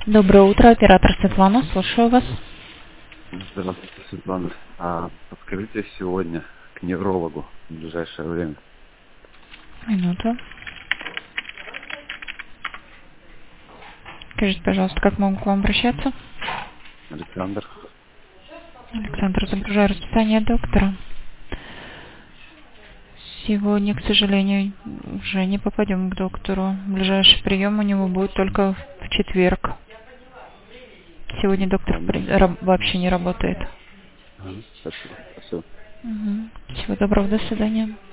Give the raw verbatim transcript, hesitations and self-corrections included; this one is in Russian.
Доброе утро, оператор Светлана, слушаю вас. Здравствуйте, Светлана. А подскажите сегодня к неврологу в ближайшее время. Минуту. Скажите, пожалуйста, как могу к вам обращаться? Александр. Александр, загружаю расписание доктора. Сегодня, к сожалению, уже не попадем к доктору. Ближайший прием у него будет только в четверг. Сегодня доктор при- Ладно. раб- вообще не работает. Ага, спасибо. Спасибо. Мгм. Всего доброго, до свидания.